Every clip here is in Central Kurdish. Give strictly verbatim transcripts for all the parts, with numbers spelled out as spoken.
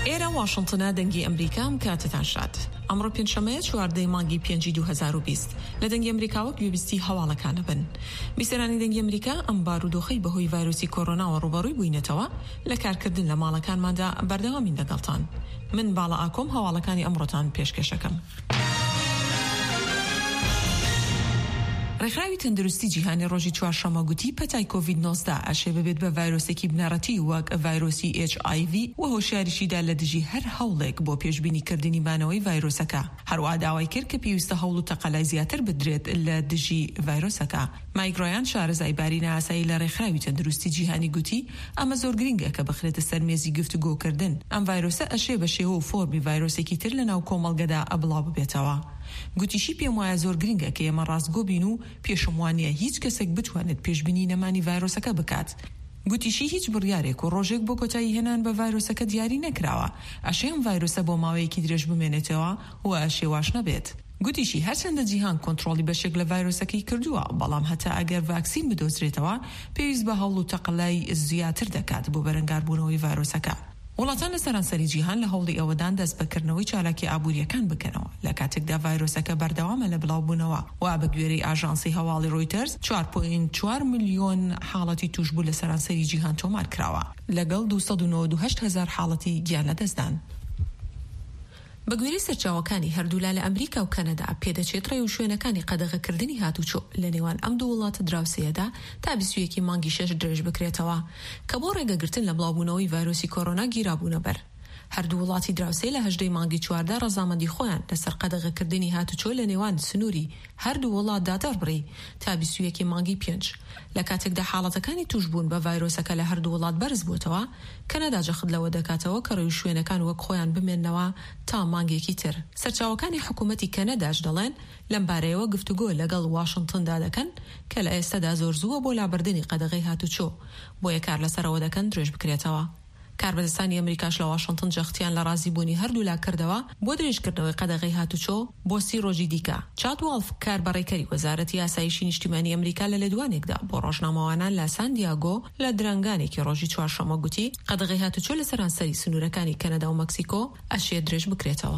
ئێرە واشنتنە دەنگی ئەمریکام کاتتان شاد. ئەمڕۆ پێنجشەمەیە چواردەی مانگی پێنجی دوو هەزار و بیست لە دەنگی ئەمریکاوە گوێبیستی هەواڵەکانە بن. بیسەرانی دەنگی ئەمریکا ئەم بارودۆخەی بەهۆی ڤایرۆسی کۆڕۆناوە ڕوبەڕووی بووینەتەوە لە کارکردن لە ماڵەکانماندا بەردەوامین لەگەڵتان. من باڵا ئاکۆم هەواڵەکانی ئەمڕۆتان پێشکەشەکەم. ڕێکخراوی تەندروستی جیهانی ڕۆژی چوارشەممە گوتی پەتای کۆڤید نۆزدە ئەشێ ببێت بە ڤایرۆسێکی بنەڕەتی وەک ڤایرۆسی ئێچ ئای ڤی و هۆشیاریشیدا لە دژی هەر هەوڵێک بۆ پێشبینیکردنی بانەوەی ڤایرۆسەکە. هەروەها داوای کرد کە پێویستە هەوڵ و تەقەلای زیاتر بدرێت لە دژی ڤایرۆسەکە. مایک ڕۆیان شارەزای بارینە ئاسایی لە ڕێکخراوی تەندروستی جیهانی گوتی ئەمە زۆر گرنگە کە بخرێتە سەرمێزی گفتوگۆکردن. ئەم ڤایرۆسە ئەشێ بە شێوە و فۆرمی ڤایرۆسێکی تر لەناو کۆمەڵگەدا ئەبڵاو ببێتەوە. گوتیشی پێم وایە زۆر گرنگە کە ئێمە ڕاستگۆ بین و پێشم وانە هیچ کەسێک بتوانێت پێشبینی نەمانی ڤایرۆسەکە بکات. گوتیشی هیچ بڕیارێک و ڕۆژێک بۆ کۆتایی هێنان بە ڤایرۆسەکە دیاری نەکراوە. ئەشێ ئەم ڤایرۆسە بۆ ماوەیەکی درێژ بمێنێتەوە و ئەشێ واش نەبێت. گوتیشی هەرچەندە جیهان کۆنتڕۆلی بەشێک لە ڤایرۆسەکەی کردووە، بەڵام هەتا ئەگەر ڤاکسین بدۆزرێتەوە پێویست بە هەوڵ و تەقەلای زیاتر دەکات بۆ بەرەنگاربوونەوەی ڤایرۆسەکە. وڵاتان لە سەرانسەری جیهان لە هەوڵی ئەوەدان دەست بەکردنەوەی چالاکی ئابوووریەکان بکەنەوە لە کاتێکدا ڤایرۆسەکە بەردەوامە لە بڵاوبوونەوە و بە گوێرەی ئاژانسی هەواڵی ڕۆیتەرز چوار پۆینت چوار ملیۆن حاڵەتی توشبوو لە سەرانسەری جیهان تۆمار کراوە لەگەڵ دووسەد و نۆڤە و هەشت هەزار حاڵەتی گیان لەدەستدان. بەگوێرەی سەرچاوەکانی هەردوولا لە ئەمریکا و کەنەدا پێدەچێت ڕێ و شوێنەکانی قەدەغەکردنی هاتوچۆ لە نێوان ئەم دوو وڵاتە دراوسەیەدا تا بیست و یەکی مانگی شەش درێژ بکرێتەوە کە بۆ ڕێگەگرتن لە بڵاوبوونەوەی ڤایرۆسی کۆڕۆنا گیرابوونە بەر. هەردوو وڵاتی دراوسێ لە هەژدەی مانگی چواردە ڕەزامەندی خۆیان لەسەر قەدەغەکردنی هاتوچۆ لە نێوان سنووری هەردوو وڵاتدا دەڕبڕی تا بیست و یەکی مانگی پێنج. لە کاتێکدا حاڵەتەکانی توشبوون بە ڤایرۆسەکە لە هەردوو وڵات بەرز بووتەوە، کەنەدا جەخت لەوە دەکاتەوە کە ڕێی شوێنەکان وەک خۆیان بمێننەوە تا مانگێکی تر. سەرچاوەکانی حکوومەتی کەنەداش دەڵێن لەم بارەیەوە گفتوگۆ لەگەڵ واشنتندا دەکەن کە لە ئێستادا زۆر زووە بۆ لابردنی قەدەغەی هاتوچۆ بۆیە کار لەسەرەوە دەکەن درێژ بکرێتەوە. کاربەدەستانی ئەمریکاش لە واشنتن جەختیان لە ڕازیبوونی هەردوو لا کردەوە بۆ درێژکردنەوەی قەدەغەی هاتوچۆ بۆ سی ڕۆژی دیکە. چاد والف کاربەڕێکەری وەزارەتی یاسایشی نیشتیمانی ئەمریکا لە لێدوانێکدا بۆ ڕۆژنامەوانان لە سان دیاگۆ لە درەنگانێکی ڕۆژی چوارشەممە گوتی قەدەغەی هاتوچۆ لە سەرانسەری سنوورەکانی کەنەدا و مەکسیکۆ ئەشێ درێژ بکرێتەوە.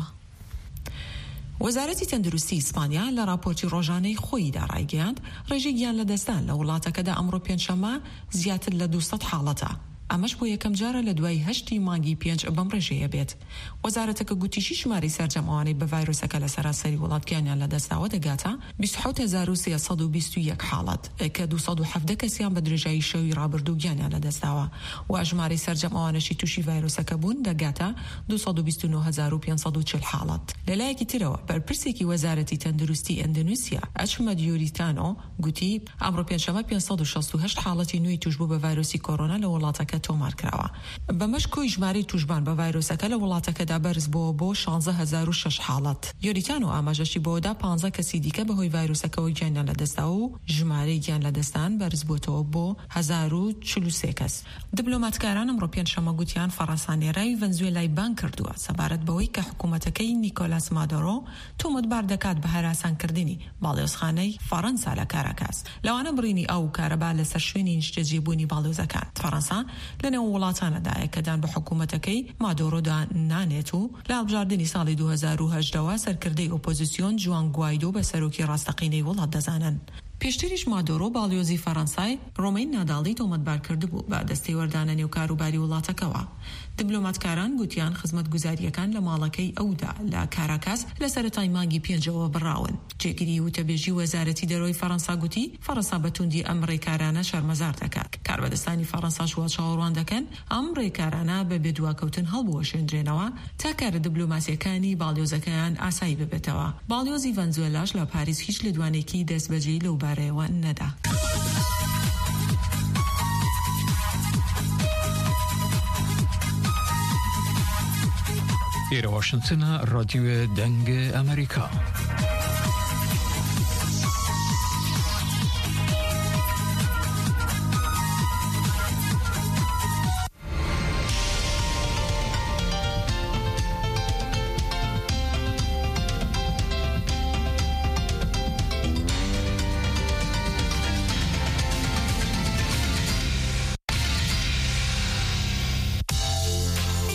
وەزارەتی تەندروستی ئیسپانیا لە راپۆرتی ڕۆژانەی خۆیدا ڕایگەیاند ڕێژەی گیان لەدەستدان لە وڵاتەکەدا ئەمڕۆ پێنجشەممە زیاتر لە دووسەد حاڵەتە. ئەمەش بۆ یەکەم جارە لە دوای هەشتی مانگی پێنج بەم ڕێژەیە بێت. وەزارەتەکە گوتیشی ژماری سەرجەمەوانەی بە ڤایرۆسەکە لە سەرانسەری وڵاتگیانیان لەدەستداوە دەگاتە بیست و حەوت هەزار و سێسەد و بیست و یەک حاڵەت کە دووسەد و حەڤدە کەسیان بە درێژایی شەوی ڕابردوو گیانیان لەدەستداوە و ژماری سەرجەمەوانەشی تووشی ڤایرۆسەکە بوون دەگاتە دووسەد و بیست و نۆ هەزار و پێنجسەد و چل حاڵەت. لەلایەکی ترەوە بەرپرسێکی وەزارەتی تەندروستی ئەندونوسیا ئەچمەد یۆریتانۆ گوتی ئەمڕۆ پێنجشەممە پێنجسەد و شەست و هەشت حاڵەتی نوێی توشبوو بە ڤایرۆسی کۆڕۆنا لە وڵاتەکە تۆمار کراوە. بەمەش کۆی ژماری توشبان بە ڤایرۆسەکە لە وڵاتەکەدا بەرز بۆ بۆ شانزە هەزار و شەش حاڵەت. یۆریتانۆ ئاماژەشی بۆدا پانزە کەسی دیکە بەهۆی ڤایرۆسەکەەوە گیانیان لەدەستدا و ژمارەی گیان لەدەستان بەرز بووتەوە بۆ هەزار و چل و سێ کەس. دیپلۆماتکاران ئەمڕۆ پێنجشەممە گوتیان فەڕەنسانێرای ڤەنزوێلای بان کردووە سەبارەت بەوەی کە حکوومەتەکەی نیکۆلاس مادۆرۆ تۆمەتبار دەکات بە هەراسانکردنی باڵێۆزخانەی فەڕەنسا لە کاراکاس لەوانە بڕینی ئەو کارەبا لەسەر شوێنی نیشتەجێبوونی باڵێۆزەکان. فەڕەنسا لەنێو وڵاتانەدایە کە دان بە حکوومەتەکەی مادۆرۆدا نانێت و لە هەڵبژاردننی ساڵی دوو هەزار و هەژدەوە سەرکردەی ئۆپۆزیسیۆن جوان گوایدۆ بە سەرۆکی ڕاستەقینەی وڵات دەزانن. پێشتریش مادۆرۆ باڵیۆزی فەڕەنسای ڕۆمەین ناداڵی تۆمەتبار کردبوو بە دەستەی وەردانە نێو کاروباری وڵاتەکەەوە. دیپلۆماتکاران گوتیان خزمەتگوزاریەکان لە ماڵەکەی ئەودا لە کاراکاس لە سەرەتای مانگی پێنجەوە بڕاون. جێگیری وتەبێژی وەزارەتی دەرۆی فەڕەنسا گوتی فەڕەنسا بەتوندی ئەم ڕێکارانە شەرمەزار دەکات. کاربەدەستانی فەڕەنساش وا چاوەڕوان دەکەن ئەم ڕێکارانە بە بێدواکەوتن هەڵبوەشێندرێنەوە تا کارە دیپلۆماسیەکانی باڵیۆزەکەیان ئاسایی ببێتەوە. باڵیۆزی ڤەنزوێلاش لە پاریس هیچ لێدوانێکی دەستبەجێی لەو بارەیەوە نەدا. ئێرە واشنتنە ڕادیۆ دەنگ ئەمریکا.